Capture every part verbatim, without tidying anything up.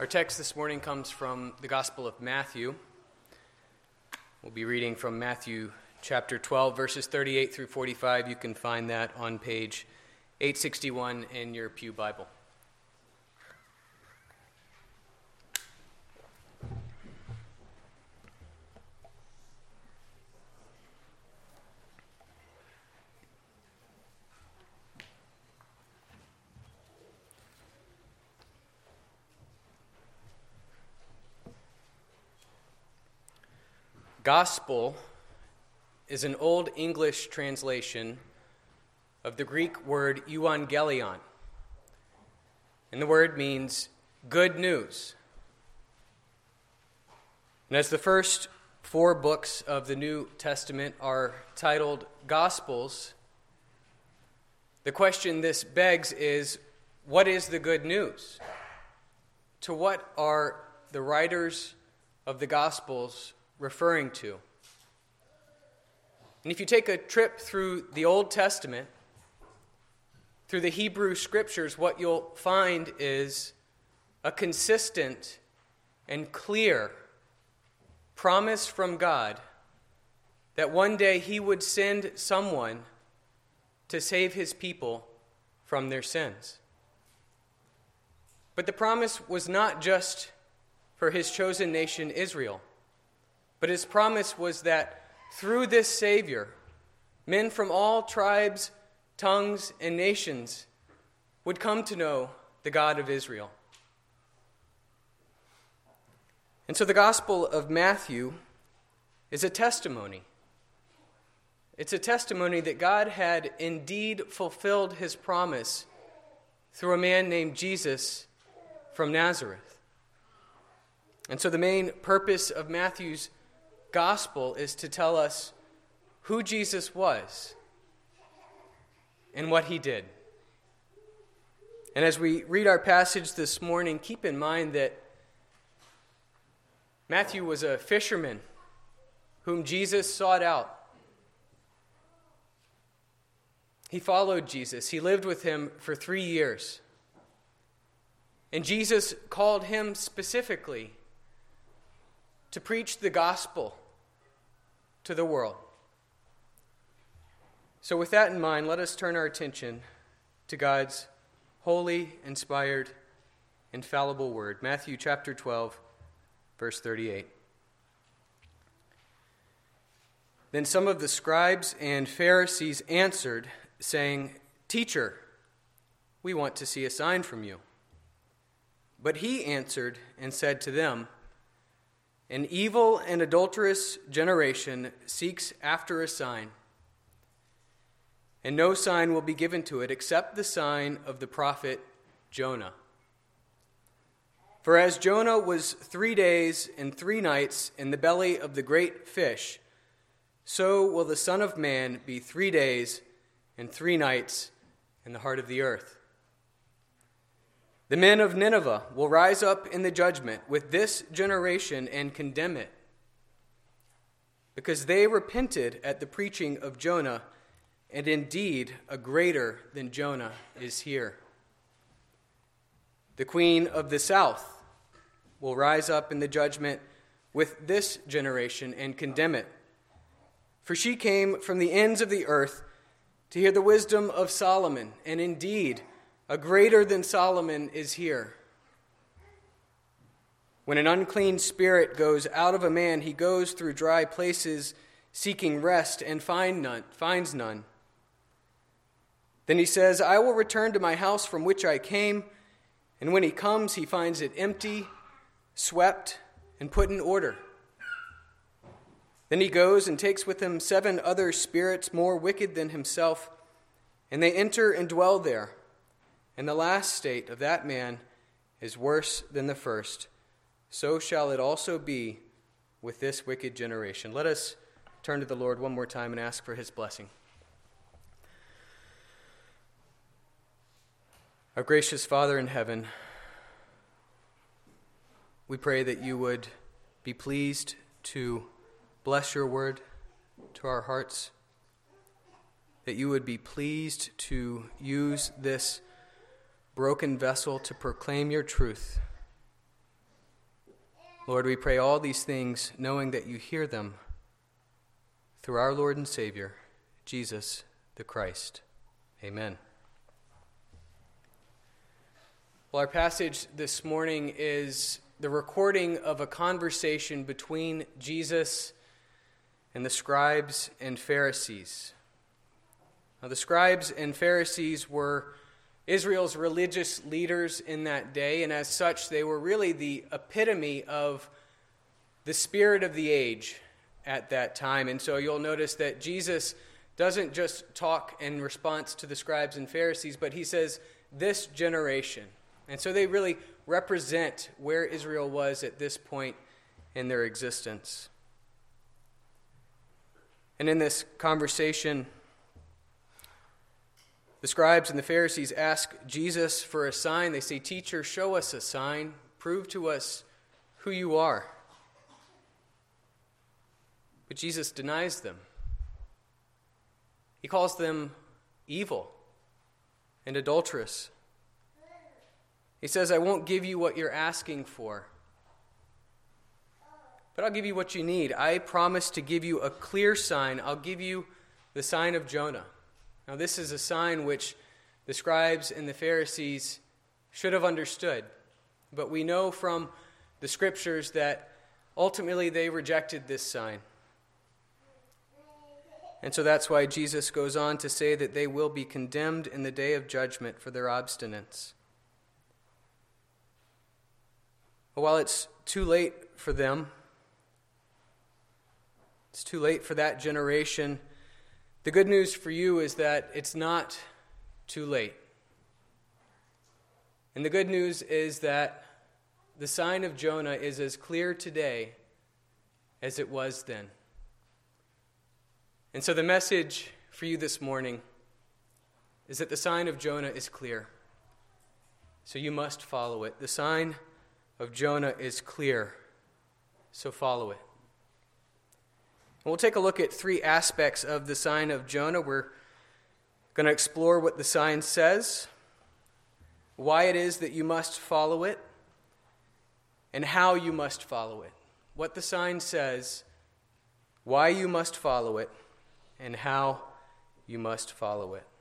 Our text this morning comes from the Gospel of Matthew. We'll be reading from Matthew chapter twelve, verses thirty-eight through forty-five. You can find that on page eight sixty-one in your Pew Bible. Gospel is an Old English translation of the Greek word euangelion, and the word means good news. And as the first four books of the New Testament are titled Gospels, the question this begs is, what is the good news? To what are the writers of the Gospels referring to? And if you take a trip through the Old Testament, through the Hebrew Scriptures, what you'll find is a consistent and clear promise from God that one day He would send someone to save His people from their sins. But the promise was not just for His chosen nation, Israel. But His promise was that through this Savior, men from all tribes, tongues, and nations would come to know the God of Israel. And so the Gospel of Matthew is a testimony. It's a testimony that God had indeed fulfilled His promise through a man named Jesus from Nazareth. And so the main purpose of Matthew's Gospel is to tell us who Jesus was and what He did. And as we read our passage this morning, keep in mind that Matthew was a fisherman whom Jesus sought out. He followed Jesus. He lived with Him for three years. And Jesus called him specifically to preach the gospel to the world. So with that in mind, let us turn our attention to God's holy, inspired, infallible word. Matthew chapter twelve, verse thirty-eight. Then some of the scribes and Pharisees answered, saying, "Teacher, we want to see a sign from you." But He answered and said to them, "An evil and adulterous generation seeks after a sign, and no sign will be given to it except the sign of the prophet Jonah. For as Jonah was three days and three nights in the belly of the great fish, so will the Son of Man be three days and three nights in the heart of the earth. The men of Nineveh will rise up in the judgment with this generation and condemn it, because they repented at the preaching of Jonah, and indeed a greater than Jonah is here. The queen of the south will rise up in the judgment with this generation and condemn it, for she came from the ends of the earth to hear the wisdom of Solomon, and indeed a greater than Solomon is here. When an unclean spirit goes out of a man, he goes through dry places seeking rest and find none, finds none. Then he says, I will return to my house from which I came. And when he comes, he finds it empty, swept, and put in order. Then he goes and takes with him seven other spirits more wicked than himself, and they enter and dwell there. And the last state of that man is worse than the first. So shall it also be with this wicked generation." Let us turn to the Lord one more time and ask for His blessing. Our gracious Father in heaven, we pray that you would be pleased to bless your word to our hearts, that you would be pleased to use this broken vessel to proclaim your truth, Lord, we pray all these things knowing that you hear them through our Lord and Savior, Jesus the Christ. Amen. Well, our passage this morning is the recording of a conversation between Jesus and the scribes and Pharisees. Now, the scribes and Pharisees were Israel's religious leaders in that day, and as such, they were really the epitome of the spirit of the age at that time. And so you'll notice that Jesus doesn't just talk in response to the scribes and Pharisees, but he says, this generation. And so they really represent where Israel was at this point in their existence. And in this conversation, the scribes and the Pharisees ask Jesus for a sign. They say, "Teacher, show us a sign. Prove to us who you are." But Jesus denies them. He calls them evil and adulterous. He says, "I won't give you what you're asking for, but I'll give you what you need. I promise to give you a clear sign. I'll give you the sign of Jonah." Now, this is a sign which the scribes and the Pharisees should have understood, but we know from the scriptures that ultimately they rejected this sign. And so that's why Jesus goes on to say that they will be condemned in the day of judgment for their obstinance. But while it's too late for them, it's too late for that generation, the good news for you is that it's not too late. And the good news is that the sign of Jonah is as clear today as it was then. And so the message for you this morning is that the sign of Jonah is clear. So you must follow it. The sign of Jonah is clear. So follow it. We'll take a look at three aspects of the sign of Jonah. We're going to explore what the sign says, why it is that you must follow it, and how you must follow it. What the sign says, why you must follow it, and how you must follow it.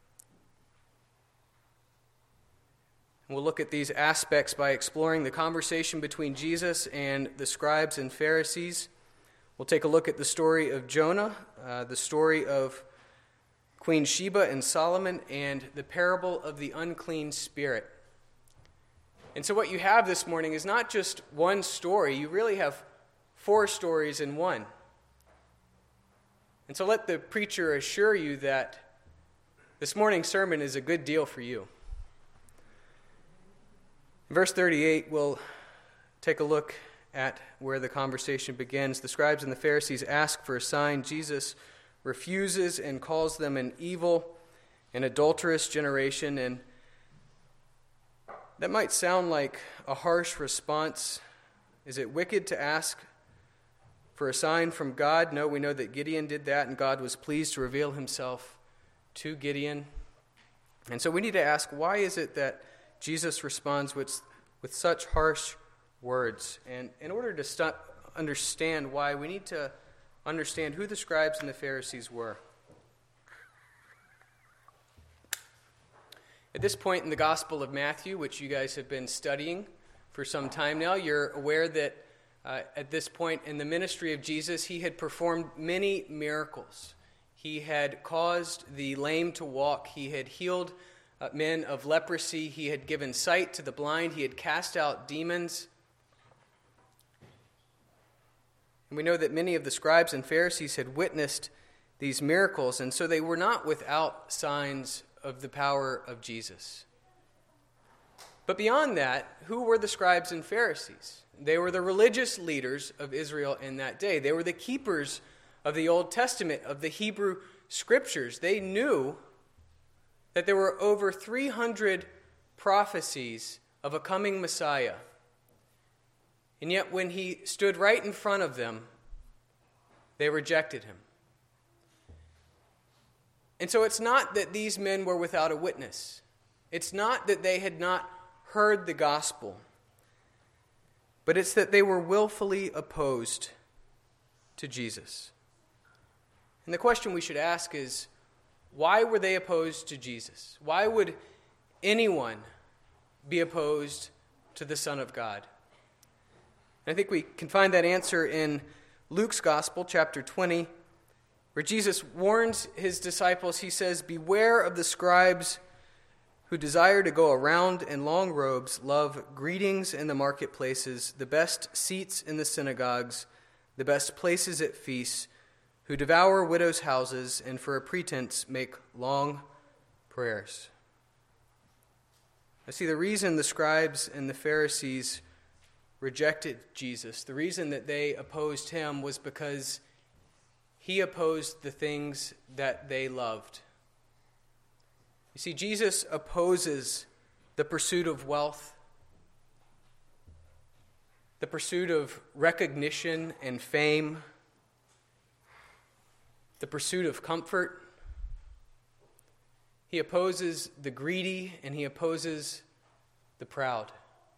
And we'll look at these aspects by exploring the conversation between Jesus and the scribes and Pharisees. We'll take a look at the story of Jonah, uh, the story of Queen Sheba and Solomon, and the parable of the unclean spirit. And so what you have this morning is not just one story. You really have four stories in one. And so let the preacher assure you that this morning's sermon is a good deal for you. In verse thirty-eight, we'll take a look at where the conversation begins. The scribes and the Pharisees ask for a sign. Jesus refuses and calls them an evil and adulterous generation. And that might sound like a harsh response. Is it wicked to ask for a sign from God? No, we know that Gideon did that, and God was pleased to reveal himself to Gideon. And so we need to ask, why is it that Jesus responds with, with such harsh words? And in order to st- understand why, we need to understand who the scribes and the Pharisees were. At this point in the Gospel of Matthew, which you guys have been studying for some time now, you're aware that uh, at this point in the ministry of Jesus, he had performed many miracles. He had caused the lame to walk. He had healed uh, men of leprosy. He had given sight to the blind. He had cast out demons. And we know that many of the scribes and Pharisees had witnessed these miracles, and so they were not without signs of the power of Jesus. But beyond that, who were the scribes and Pharisees? They were the religious leaders of Israel in that day. They were the keepers of the Old Testament, of the Hebrew Scriptures. They knew that there were over three hundred prophecies of a coming Messiah. And yet when he stood right in front of them, they rejected him. And so it's not that these men were without a witness. It's not that they had not heard the gospel. but it's that they were willfully opposed to Jesus. And the question we should ask is, why were they opposed to Jesus? Why would anyone be opposed to the Son of God? And I think we can find that answer in Luke's Gospel, chapter twenty, where Jesus warns his disciples. He says, "Beware of the scribes who desire to go around in long robes, love greetings in the marketplaces, the best seats in the synagogues, the best places at feasts, who devour widows' houses, and for a pretense make long prayers." I see the reason the scribes and the Pharisees rejected Jesus, the reason that they opposed him, was because he opposed the things that they loved. You see, Jesus opposes the pursuit of wealth, the pursuit of recognition and fame, the pursuit of comfort. He opposes the greedy, and he opposes the proud.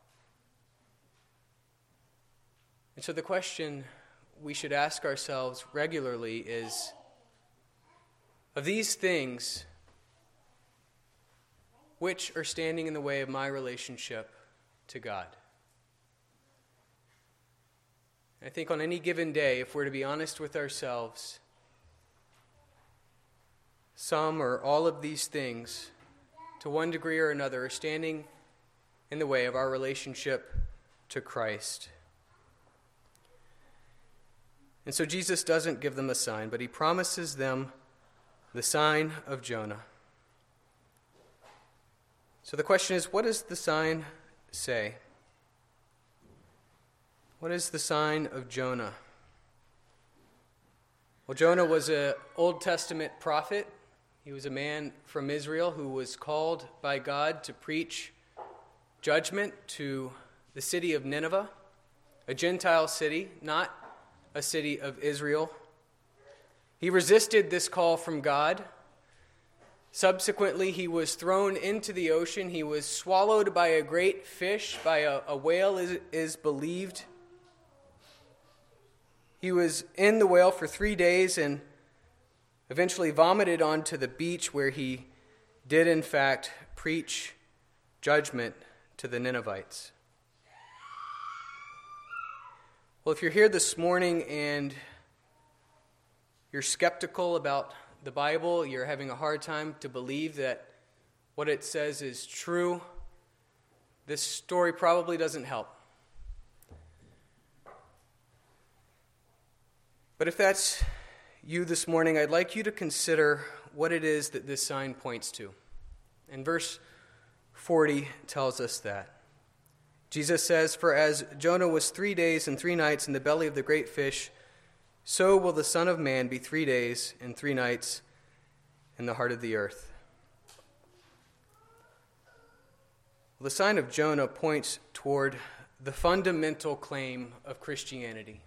And so the question we should ask ourselves regularly is, of these things, which are standing in the way of my relationship to God? I think on any given day, if we're to be honest with ourselves, some or all of these things, to one degree or another, are standing in the way of our relationship to Christ. And so Jesus doesn't give them a sign, but he promises them the sign of Jonah. So the question is, what does the sign say? What is the sign of Jonah? Well, Jonah was an Old Testament prophet. He was a man from Israel who was called by God to preach judgment to the city of Nineveh, a Gentile city, not a city of Israel. He resisted this call from God. Subsequently, he was thrown into the ocean. He was swallowed by a great fish, by a, a whale is, is believed. He was in the whale for three days and eventually vomited onto the beach, where he did in fact preach judgment to the Ninevites. Well, if you're here this morning and you're skeptical about the Bible, you're having a hard time to believe that what it says is true, this story probably doesn't help. But if that's you this morning, I'd like you to consider what it is that this sign points to. And verse forty tells us that. Jesus says, "For as Jonah was three days and three nights in the belly of the great fish, so will the Son of Man be three days and three nights in the heart of the earth." Well, the sign of Jonah points toward the fundamental claim of Christianity,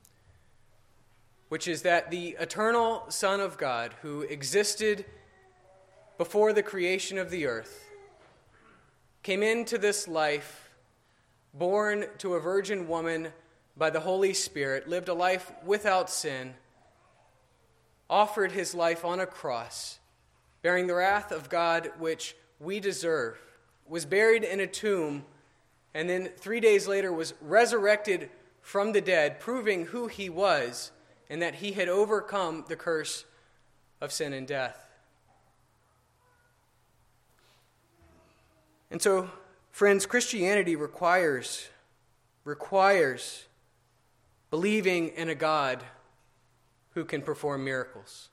which is that the eternal Son of God, who existed before the creation of the earth, came into this life, born to a virgin woman by the Holy Spirit, lived a life without sin, offered his life on a cross, bearing the wrath of God which we deserve, was buried in a tomb, and then three days later was resurrected from the dead, proving who he was and that he had overcome the curse of sin and death. And so, friends, Christianity requires, requires believing in a God who can perform miracles.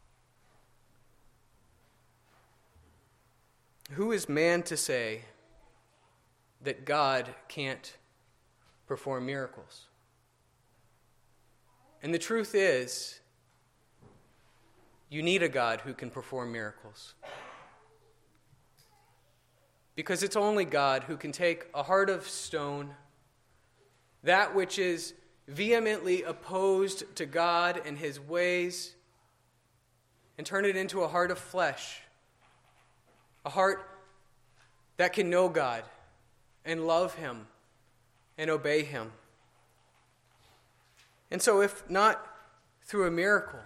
Who is man to say that God can't perform miracles? And the truth is, you need a God who can perform miracles. Because it's only God who can take a heart of stone, that which is vehemently opposed to God and his ways, and turn it into a heart of flesh, a heart that can know God and love him and obey him. And so if not through a miracle,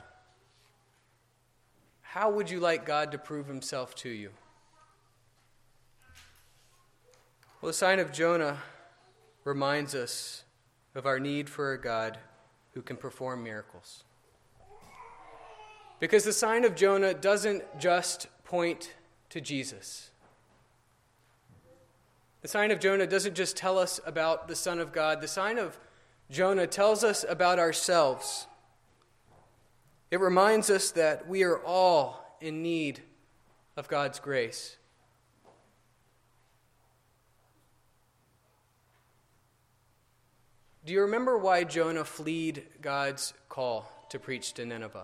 how would you like God to prove himself to you? Well, the sign of Jonah reminds us of our need for a God who can perform miracles. Because the sign of Jonah doesn't just point to Jesus. The sign of Jonah doesn't just tell us about the Son of God. The sign of Jonah tells us about ourselves. It reminds us that we are all in need of God's grace. Do you remember why Jonah fled God's call to preach to Nineveh?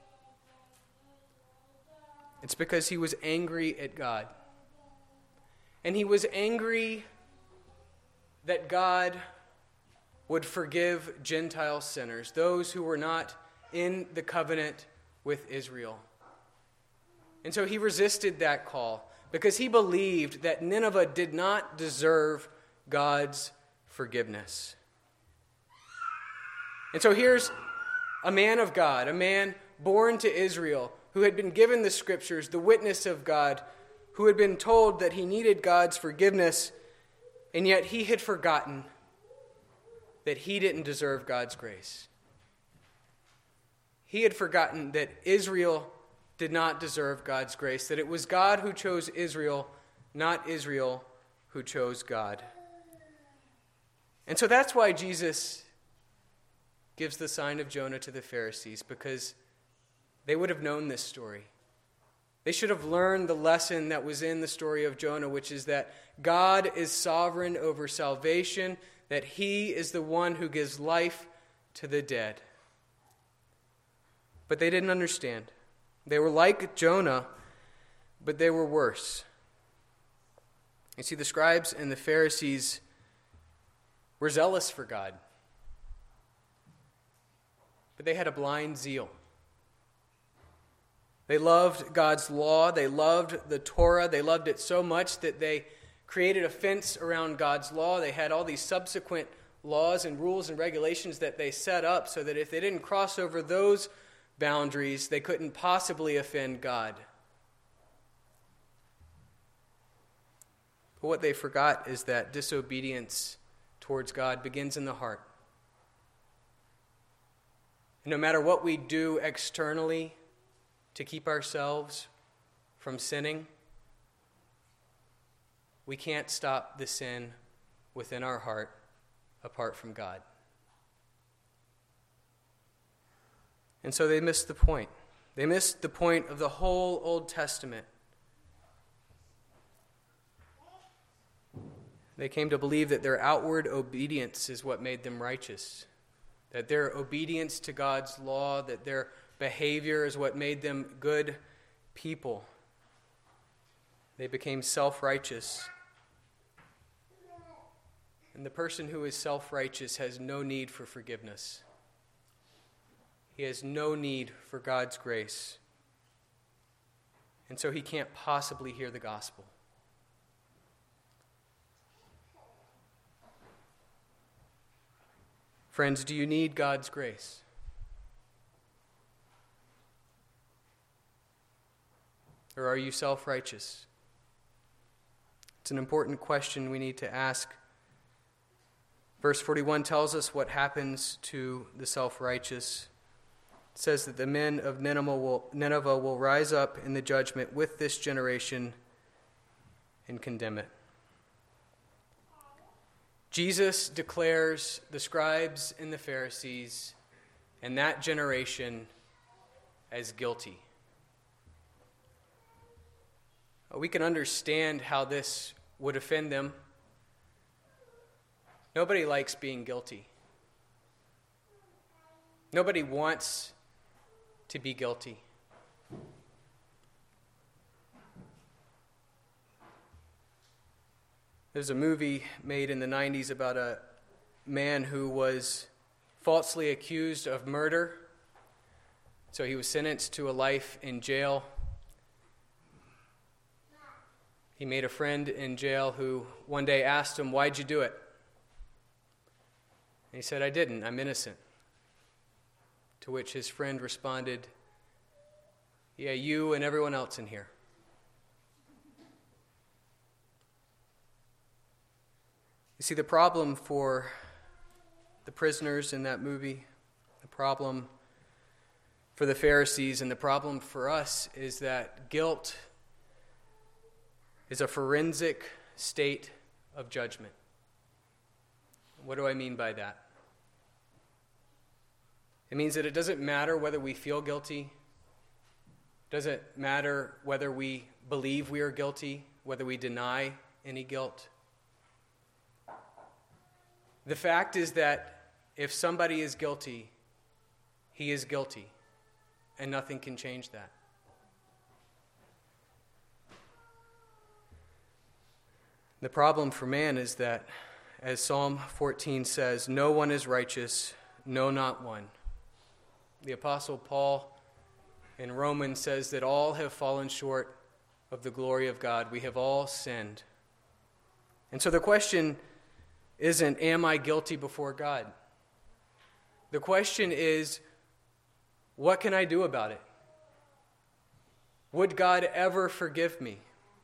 It's because he was angry at God. And he was angry that God would forgive Gentile sinners, those who were not in the covenant with Israel. And so he resisted that call because he believed that Nineveh did not deserve God's forgiveness. And so here's a man of God, a man born to Israel, who had been given the scriptures, the witness of God, who had been told that he needed God's forgiveness, and yet he had forgotten that he didn't deserve God's grace. He had forgotten that Israel did not deserve God's grace, that it was God who chose Israel, not Israel who chose God. And so that's why Jesus gives the sign of Jonah to the Pharisees, because they would have known this story. They should have learned the lesson that was in the story of Jonah, which is that God is sovereign over salvation, that he is the one who gives life to the dead. But they didn't understand. They were like Jonah, but they were worse. You see, the scribes and the Pharisees were zealous for God, but they had a blind zeal. They loved God's law. They loved the Torah. They loved it so much that they created a fence around God's law. They had all these subsequent laws and rules and regulations that they set up so that if they didn't cross over those boundaries, they couldn't possibly offend God. But what they forgot is that disobedience towards God begins in the heart. And no matter what we do externally to keep ourselves from sinning, we can't stop the sin within our heart apart from God. And so they missed the point. They missed the point of the whole Old Testament. They came to believe that their outward obedience is what made them righteous, that their obedience to God's law, that their behavior is what made them good people. They became self-righteous. And the person who is self-righteous has no need for forgiveness. He has no need for God's grace. And so he can't possibly hear the gospel. Friends, do you need God's grace? Or are you self-righteous? It's an important question we need to ask. Verse forty-one tells us what happens to the self-righteous. It says that the men of Nineveh will, Nineveh will rise up in the judgment with this generation and condemn it. Jesus declares the scribes and the Pharisees and that generation as guilty. We can understand how this would offend them. Nobody likes being guilty. Nobody wants to be guilty. There's a movie made in the nineties about a man who was falsely accused of murder. So he was sentenced to a life in jail. He made a friend in jail who one day asked him, "Why'd you do it?" he said, I didn't, I'm innocent. To which his friend responded, yeah, you and everyone else in here. You see, the problem for the prisoners in that movie, the problem for the Pharisees, and the problem for us is that guilt is a forensic state of judgment. What do I mean by that? It means that it doesn't matter whether we feel guilty. It doesn't matter whether we believe we are guilty, whether we deny any guilt. The fact is that if somebody is guilty, he is guilty, and nothing can change that. The problem for man is that, as Psalm fourteen says, no one is righteous, no, not one. The Apostle Paul in Romans says that all have fallen short of the glory of God. We have all sinned. And so the question isn't, am I guilty before God? The question is, what can I do about it? Would God ever forgive me?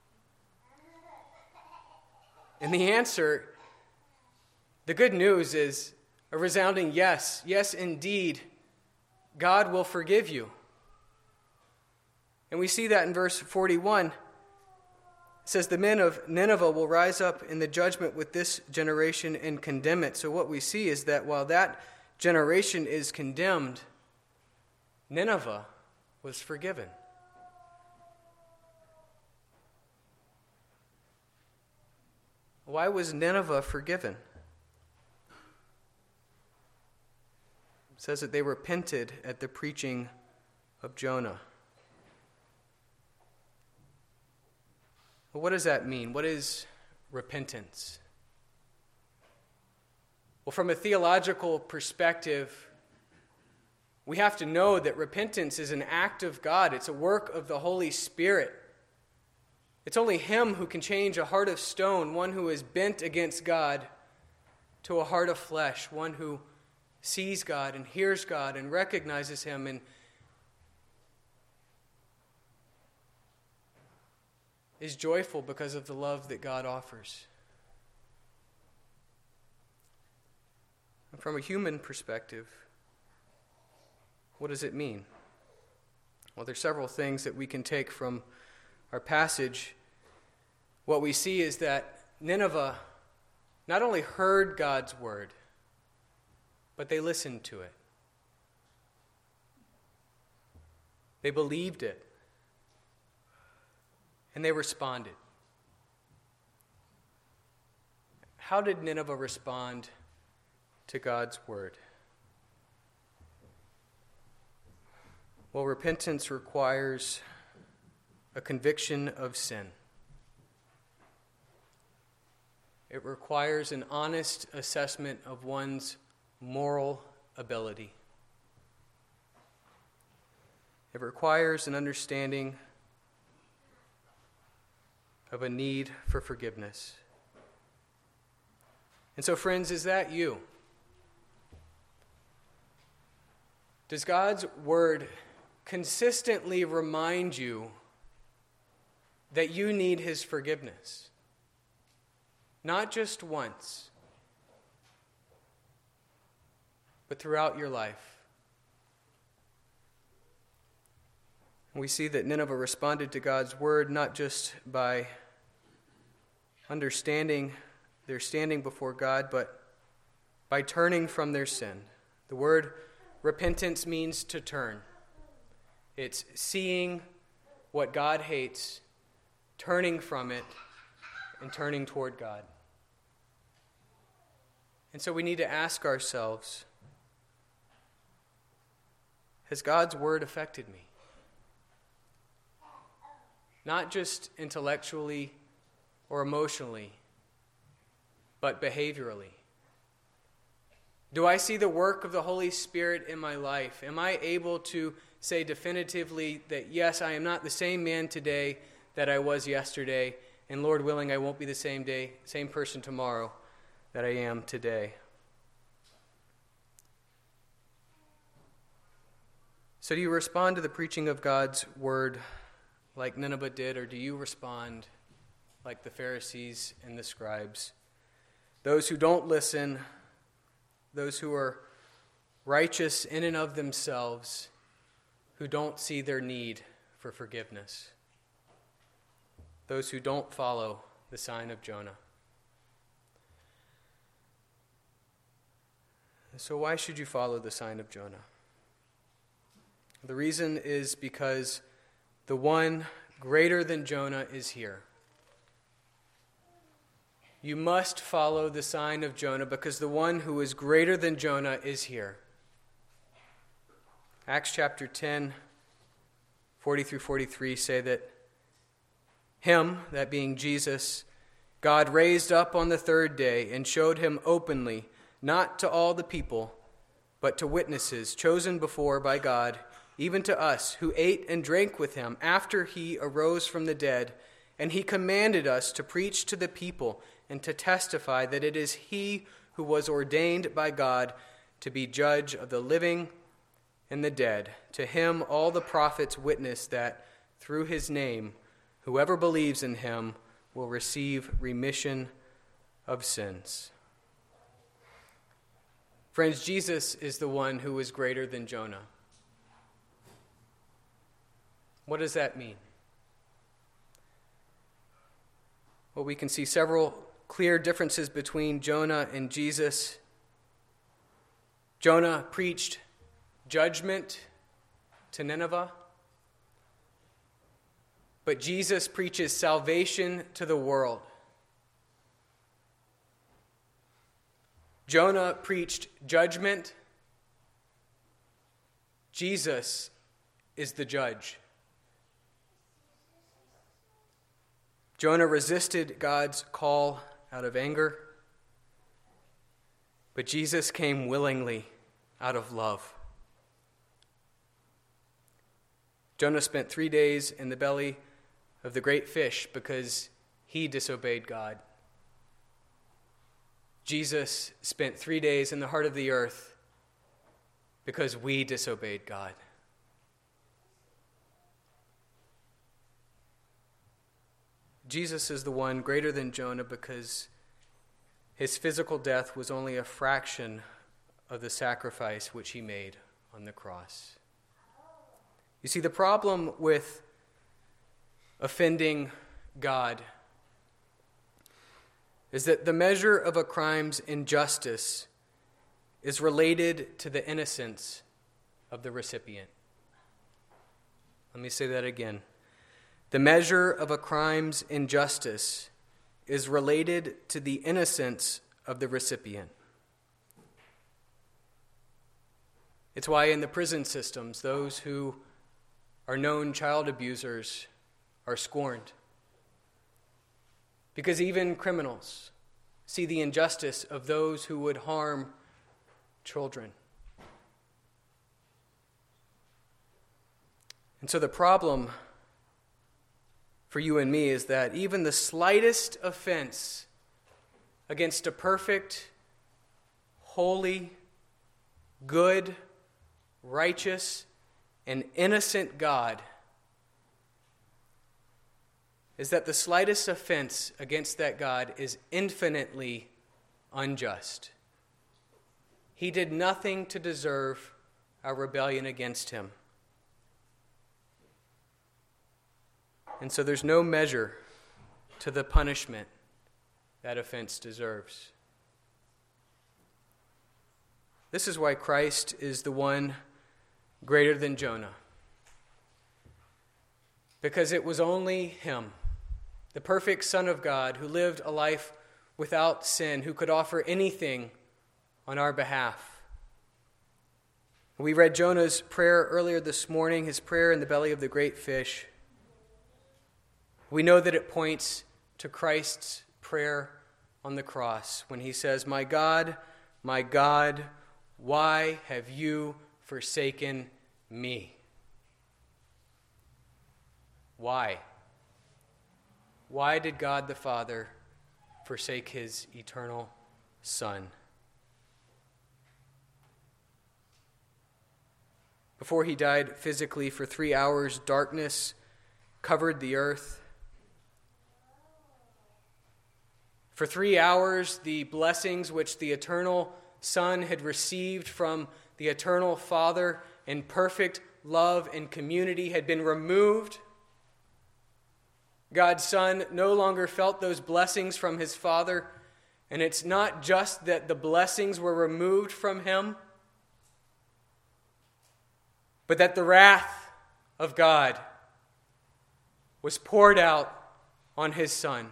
And the answer, the good news is a resounding yes. Yes, indeed, God will forgive you. And we see that in verse forty-one. It says, the men of Nineveh will rise up in the judgment with this generation and condemn it. So what we see is that while that generation is condemned, Nineveh was forgiven. Why was Nineveh forgiven? It says that they repented at the preaching of Jonah. Well, what does that mean? What is repentance? Well, from a theological perspective, we have to know that repentance is an act of God. It's a work of the Holy Spirit. It's only Him who can change a heart of stone, one who is bent against God, to a heart of flesh, one who sees God and hears God and recognizes Him and is joyful because of the love that God offers. And from a human perspective, what does it mean? Well, there's several things that we can take from our passage. What we see is that Nineveh not only heard God's word, but they listened to it. They believed it. And they responded. How did Nineveh respond to God's word? Well, repentance requires a conviction of sin. It requires an honest assessment of one's moral ability. It requires an understanding of a need for forgiveness. And so, friends, is that you? Does God's word consistently remind you that you need His forgiveness? Not just once, but throughout your life. We see that Nineveh responded to God's word not just by understanding their standing before God, but by turning from their sin. The word repentance means to turn. It's seeing what God hates, turning from it, and turning toward God. And so we need to ask ourselves, has God's word affected me? Not just intellectually or emotionally, but behaviorally. Do I see the work of the Holy Spirit in my life? Am I able to say definitively that, yes, I am not the same man today that I was yesterday, and Lord willing, I won't be the same day, same person tomorrow that I am today? So do you respond to the preaching of God's word like Nineveh did, or do you respond like the Pharisees and the scribes? Those who don't listen, those who are righteous in and of themselves, who don't see their need for forgiveness. Those who don't follow the sign of Jonah. So why should you follow the sign of Jonah? The reason is because the one greater than Jonah is here. You must follow the sign of Jonah because the one who is greater than Jonah is here. Acts chapter ten, forty through forty-three say that him, that being Jesus, God raised up on the third day and showed him openly, not to all the people, but to witnesses chosen before by God, even to us, who ate and drank with him after he arose from the dead. And he commanded us to preach to the people and to testify that it is he who was ordained by God to be judge of the living and the dead. To him all the prophets witness that through his name, whoever believes in him will receive remission of sins. Friends, Jesus is the one who is greater than Jonah. What does that mean? Well, we can see several clear differences between Jonah and Jesus. Jonah preached judgment to Nineveh, but Jesus preaches salvation to the world. Jonah preached judgment. Jesus is the judge. Jonah resisted God's call out of anger, but Jesus came willingly out of love. Jonah spent three days in the belly of the great fish because he disobeyed God. Jesus spent three days in the heart of the earth because we disobeyed God. Jesus is the one greater than Jonah because his physical death was only a fraction of the sacrifice which he made on the cross. You see, the problem with offending God is that the measure of a crime's injustice is related to the innocence of the recipient. Let me say that again. The measure of a crime's injustice is related to the innocence of the recipient. It's why in the prison systems, those who are known child abusers are scorned. Because even criminals see the injustice of those who would harm children. And so the problem for you and me is that even the slightest offense against a perfect, holy, good, righteous, and innocent God is that the slightest offense against that God is infinitely unjust. He did nothing to deserve our rebellion against him. And so there's no measure to the punishment that offense deserves. This is why Christ is the one greater than Jonah. Because it was only him, the perfect Son of God, who lived a life without sin, who could offer anything on our behalf. We read Jonah's prayer earlier this morning, his prayer in the belly of the great fish. We know that it points to Christ's prayer on the cross when he says, "My God, my God, why have you forsaken me?" Why? Why did God the Father forsake his eternal Son? Before he died physically, for three hours, darkness covered the earth. For three hours, the blessings which the eternal Son had received from the eternal Father in perfect love and community had been removed. God's Son no longer felt those blessings from his Father, and it's not just that the blessings were removed from him, but that the wrath of God was poured out on his Son.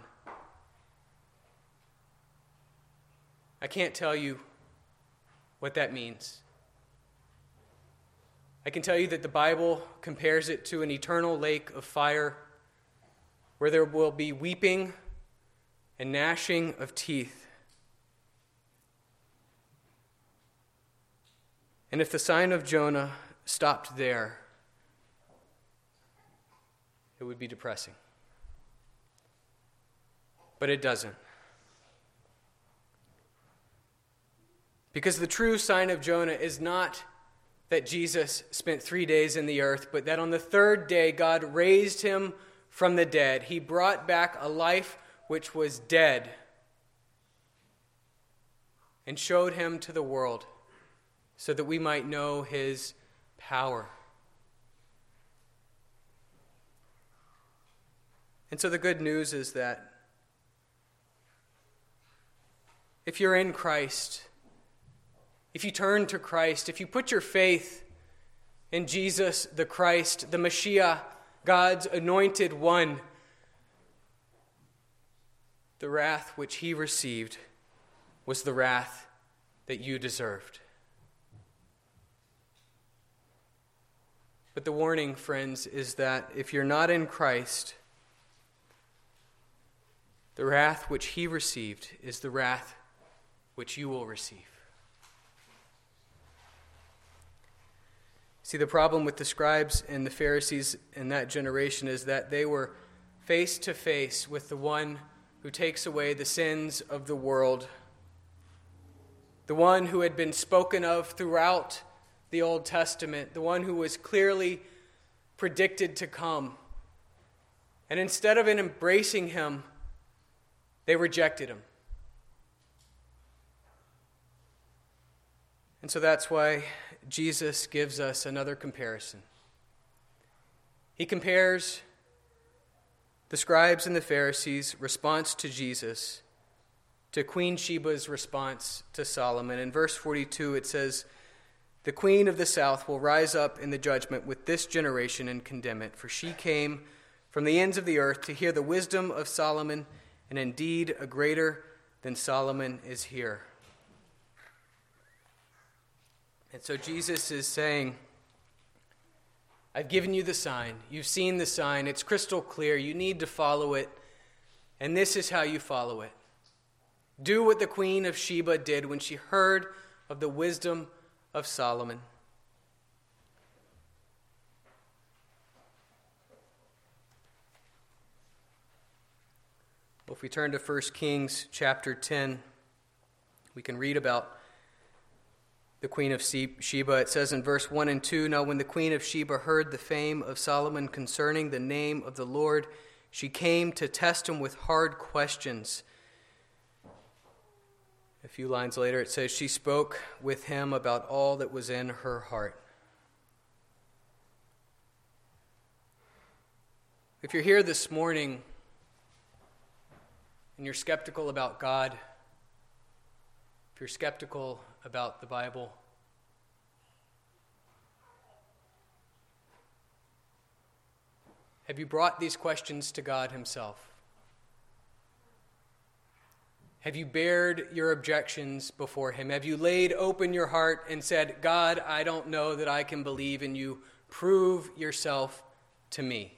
I can't tell you what that means. I can tell you that the Bible compares it to an eternal lake of fire where there will be weeping and gnashing of teeth. And if the sign of Jonah stopped there, it would be depressing. But it doesn't. Because the true sign of Jonah is not that Jesus spent three days in the earth, but that on the third day God raised him from the dead. He brought back a life which was dead and showed him to the world so that we might know his power. And so the good news is that if you're in Christ, if you turn to Christ, if you put your faith in Jesus the Christ, the Messiah, God's anointed one, the wrath which he received was the wrath that you deserved. But the warning, friends, is that if you're not in Christ, the wrath which he received is the wrath which you will receive. See, the problem with the scribes and the Pharisees in that generation is that they were face to face with the one who takes away the sins of the world, the one who had been spoken of throughout the Old Testament, the one who was clearly predicted to come. And instead of embracing him, they rejected him. And so that's why Jesus gives us another comparison. He compares the scribes and the Pharisees' response to Jesus to Queen Sheba's response to Solomon. In verse forty-two it says, "The queen of the south will rise up in the judgment with this generation and condemn it, for she came from the ends of the earth to hear the wisdom of Solomon, and indeed a greater than Solomon is here." And so Jesus is saying, I've given you the sign. You've seen the sign. It's crystal clear. You need to follow it. And this is how you follow it. Do what the Queen of Sheba did when she heard of the wisdom of Solomon. Well, if we turn to First Kings chapter ten, we can read about the Queen of Sheba. It says in verse one and two, "Now when the Queen of Sheba heard the fame of Solomon concerning the name of the Lord, she came to test him with hard questions." A few lines later it says, "She spoke with him about all that was in her heart." If you're here this morning and you're skeptical about God, if you're skeptical about the Bible, have you brought these questions to God himself? Have you bared your objections before him? Have you laid open your heart and said, "God, I don't know that I can believe in you. Prove yourself to me"?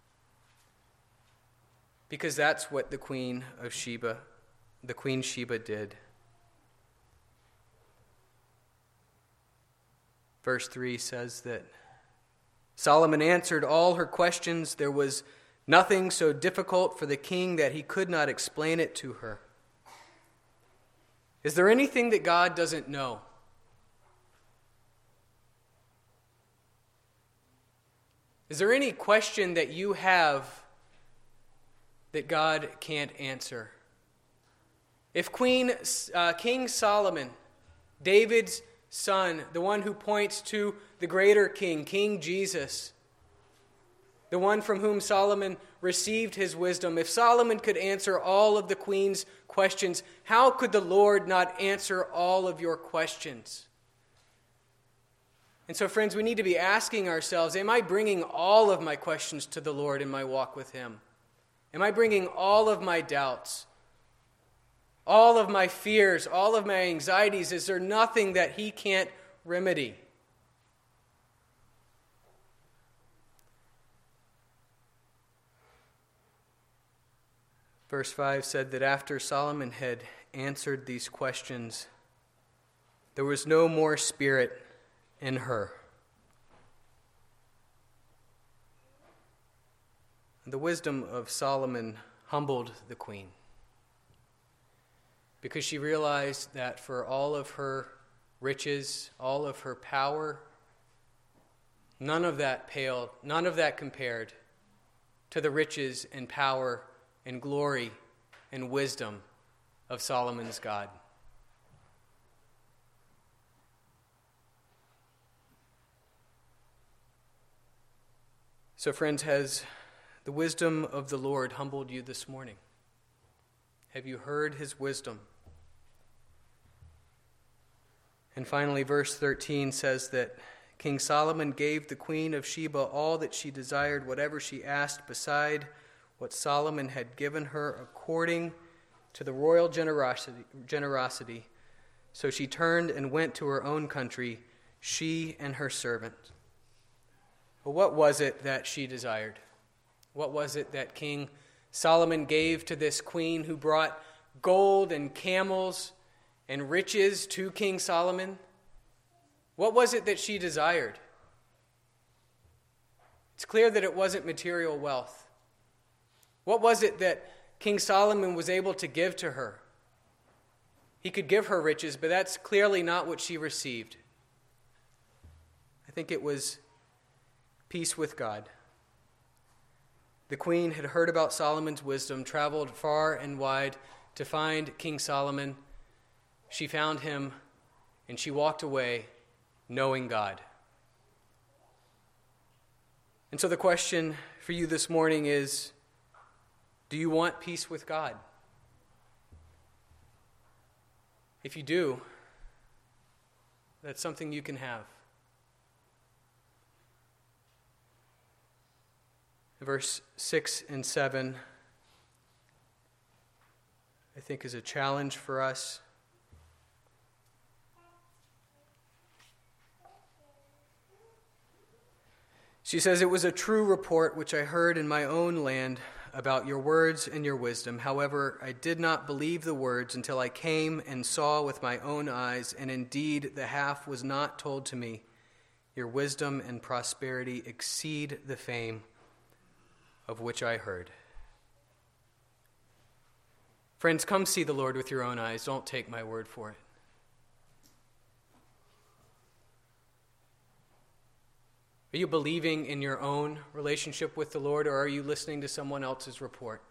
Because that's what the Queen of Sheba, the Queen Sheba did. Verse three says that Solomon answered all her questions. There was nothing so difficult for the king that he could not explain it to her. Is there anything that God doesn't know? Is there any question that you have that God can't answer? If Queen uh, King Solomon, David's son, the one who points to the greater king, King Jesus, the one from whom Solomon received his wisdom, if Solomon could answer all of the queen's questions, how could the Lord not answer all of your questions? And so, friends, we need to be asking ourselves, am I bringing all of my questions to the Lord in my walk with him? Am I bringing all of my doubts, all of my fears, all of my anxieties? Is there nothing that he can't remedy? Verse five said that after Solomon had answered these questions, there was no more spirit in her. The wisdom of Solomon humbled the queen, because she realized that for all of her riches, all of her power, none of that paled, none of that compared to the riches and power and glory and wisdom of Solomon's God. So, friends, has the wisdom of the Lord humbled you this morning? Have you heard his wisdom? And finally, verse thirteen says that King Solomon gave the queen of Sheba all that she desired, whatever she asked, beside what Solomon had given her according to the royal generosity. generosity. So she turned and went to her own country, she and her servant. But what was it that she desired? What was it that King Solomon gave to this queen who brought gold and camels and riches to King Solomon? What was it that she desired? It's clear that it wasn't material wealth. What was it that King Solomon was able to give to her? He could give her riches, but that's clearly not what she received. I think it was peace with God. The queen had heard about Solomon's wisdom, traveled far and wide to find King Solomon. She found him, and she walked away knowing God. And so the question for you this morning is, do you want peace with God? If you do, that's something you can have. Verse six and seven, I think, is a challenge for us. She says, "It was a true report which I heard in my own land about your words and your wisdom. However, I did not believe the words until I came and saw with my own eyes, and indeed the half was not told to me. Your wisdom and prosperity exceed the fame of which I heard." Friends, come see the Lord with your own eyes. Don't take my word for it. Are you believing in your own relationship with the Lord, or are you listening to someone else's report?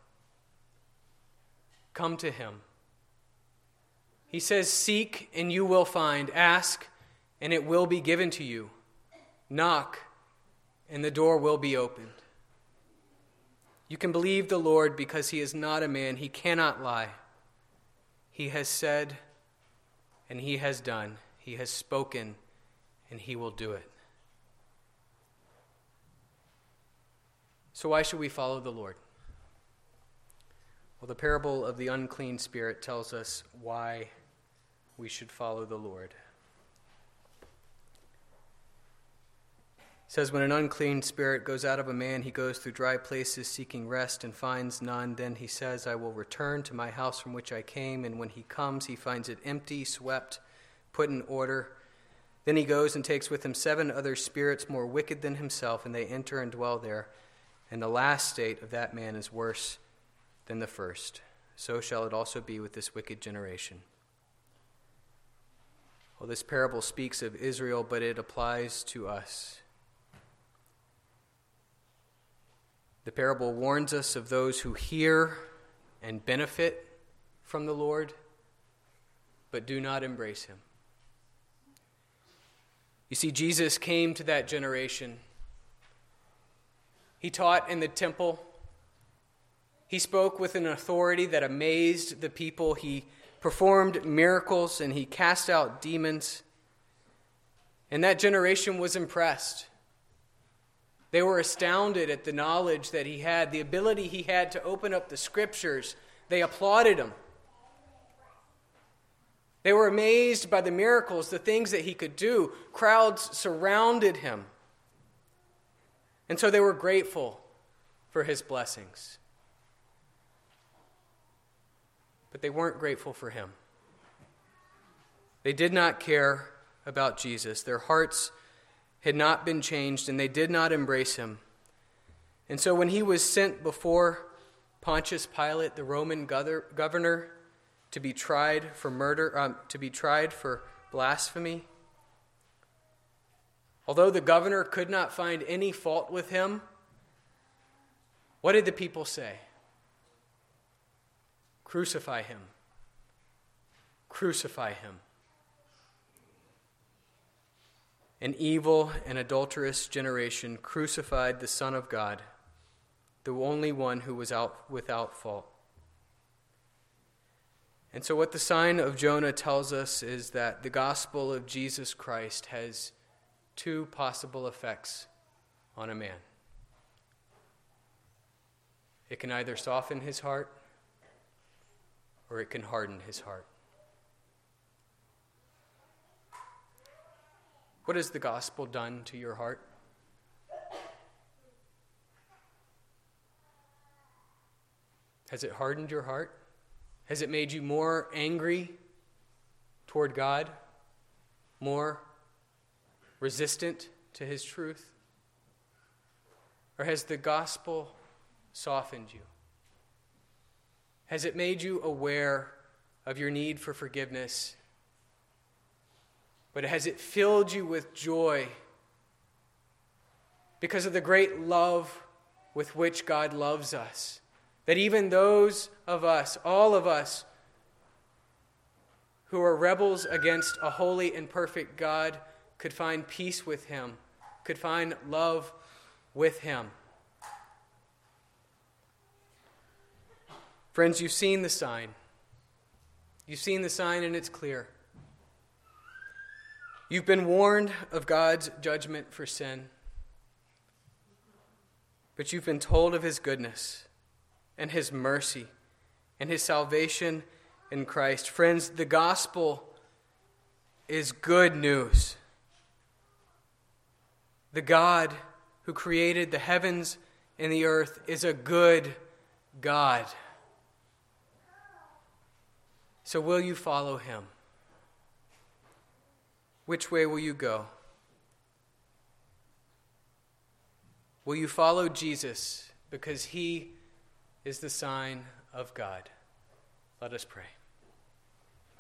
Come to him. He says, "Seek and you will find. Ask and it will be given to you. Knock and the door will be opened." You can believe the Lord because he is not a man. He cannot lie. He has said and he has done. He has spoken and he will do it. So why should we follow the Lord? Well, the parable of the unclean spirit tells us why we should follow the Lord. It says, when an unclean spirit goes out of a man, he goes through dry places seeking rest and finds none. Then he says, I will return to my house from which I came. And when he comes, he finds it empty, swept, put in order. Then he goes and takes with him seven other spirits more wicked than himself, and they enter and dwell there. And the last state of that man is worse than the first. So shall it also be with this wicked generation. Well, this parable speaks of Israel, but it applies to us. The parable warns us of those who hear and benefit from the Lord, but do not embrace him. You see, Jesus came to that generation. He taught in the temple. He spoke with an authority that amazed the people. He performed miracles and he cast out demons. And that generation was impressed. They were astounded at the knowledge that he had, the ability he had to open up the scriptures. They applauded him. They were amazed by the miracles, the things that he could do. Crowds surrounded him. And so they were grateful for his blessings. But they weren't grateful for him. They did not care about Jesus. Their hearts had not been changed, and they did not embrace him. And so when he was sent before Pontius Pilate, the Roman governor, to be tried for murder, um, to be tried for blasphemy, although the governor could not find any fault with him, what did the people say? Crucify him. Crucify him. An evil and adulterous generation crucified the Son of God, the only one who was out without fault. And so what the sign of Jonah tells us is that the gospel of Jesus Christ has two possible effects on a man. It can either soften his heart or it can harden his heart. What has the gospel done to your heart? Has it hardened your heart? Has it made you more angry toward God? More resistant to his truth? Or has the gospel softened you? Has it made you aware of your need for forgiveness? But has it filled you with joy because of the great love with which God loves us? That even those of us, all of us, who are rebels against a holy and perfect God could find peace with him, could find love with him. Friends, you've seen the sign. You've seen the sign and it's clear. You've been warned of God's judgment for sin, but you've been told of his goodness and his mercy and his salvation in Christ. Friends, the gospel is good news. The God who created the heavens and the earth is a good God. So will you follow him? Which way will you go? Will you follow Jesus because he is the sign of God? Let us pray.